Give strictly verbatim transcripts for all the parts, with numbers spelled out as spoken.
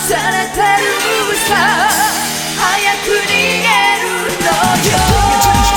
されてるさ早く逃げるのよ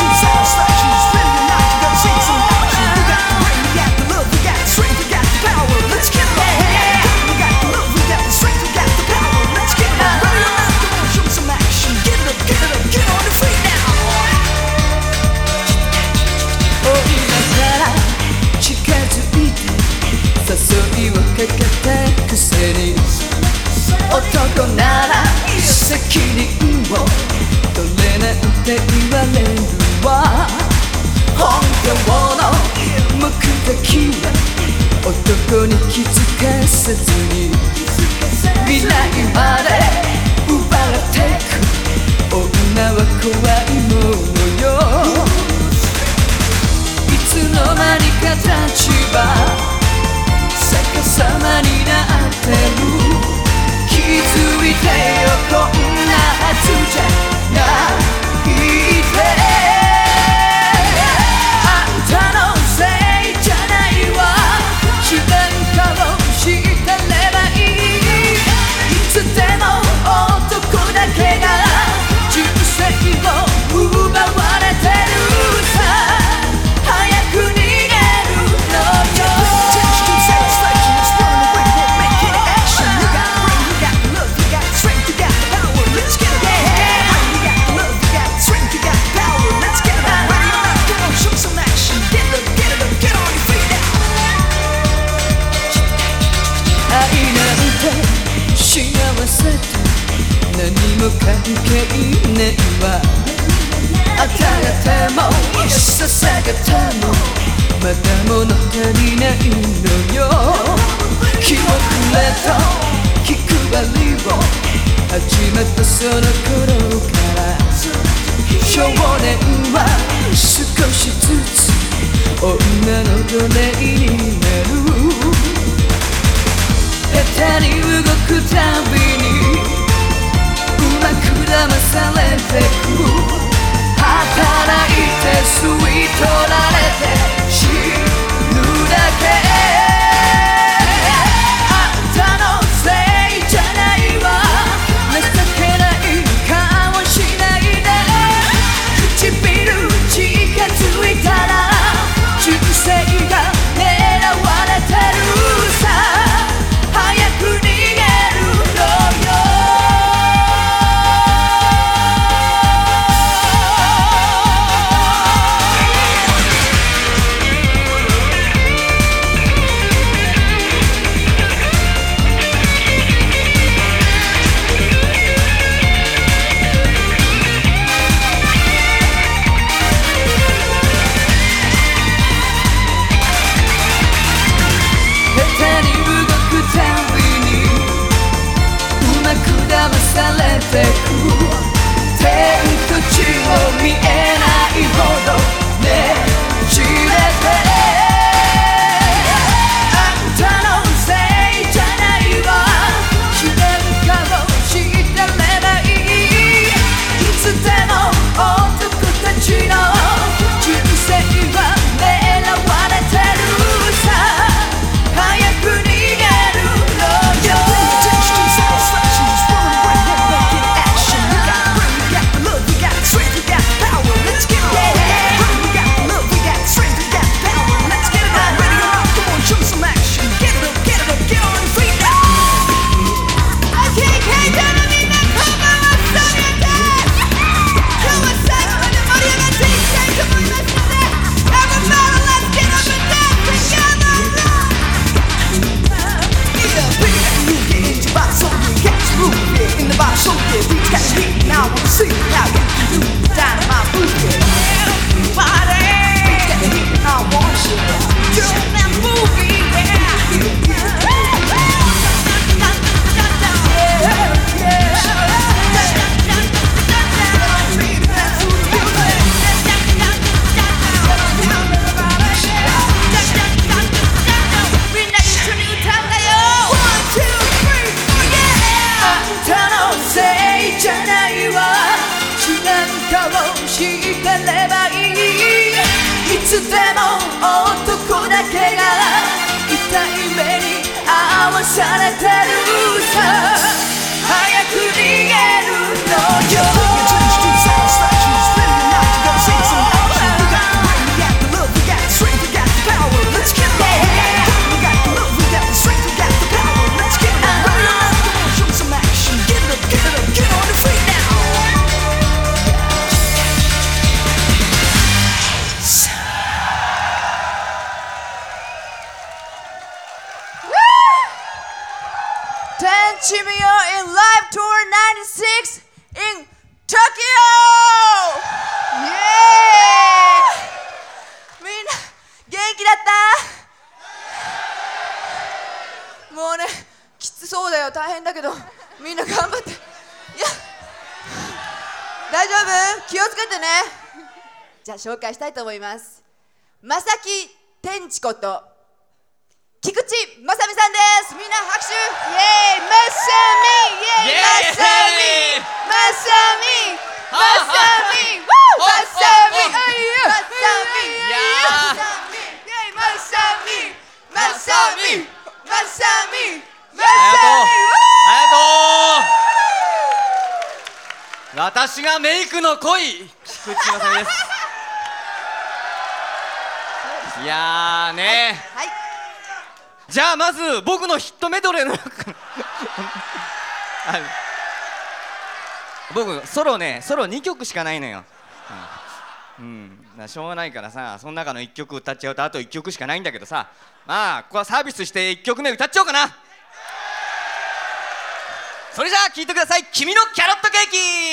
かけたくせに男なら責任を取れなんて言われるわ本当の目的は男に気づかせずに未来まで奪われてく女は怖いものよいつの間にか立場逆さまになってる気づいてよこんなはずじゃないであんたのせいじゃないわ主題歌を知ってればいいいつでも男だけが忠誠を奪われてるさ早く逃げるのよ何も関係ねえわあたがても捧げてもまだ物足りないのよ気をくれと気配りを始めたその頃から少年は少しずつ女の奴隷になる下手に動くたびにうまく騙されてく働いて吸い取られて死ぬだけあんたのせいじゃないわ情けない顔しないで唇近づいたら忠誠が狙われてるさ早く逃げるのよされてく天と地も見えないほどねじれてあんたのせいじゃないわ主題歌を知ってればいいいつでも男たちの忠誠は狙われてるさ早く逃げるのよNow we'll see how you can do dynamite movie. Body, it's got the heat, I want you. Girl, that movie, yeah. Yeah, yeah. One, two, three, four, yeah. あんたのせいじゃないわ主なんかを知ってればいいいつでも男だけが痛い目に遭わされてるさ Ten Chimio in live tour ninety-six in Tokyo! イエーイ！みんな元気だった？もうね、きつそうだよ、大変だけどみんな頑張って。いや、大丈夫？気をつけてね。じゃあ紹介したいと思います。まさき天智こと菊池まさみさんです。みんな拍手。イエーイ、まさみ、イエーイ、まさみ、まさみ、まさみ、まさみ、まさみ、イエーイ、まさみ、まさみ、まさみ、まさありがとう。私がメイクの濃い菊池まさみです。いやーねー、はい、じゃあまず僕のヒットメドレーの中僕ソロね、ソロにきょくしかないのよ。うん、うん、しょうがないからさ、その中のいっきょく歌っちゃうとあといっきょくしかないんだけどさ、まあここはサービスしていっきょくめ歌っちゃおうかな。それじゃあ聴いてください。君のキャロットケーキ。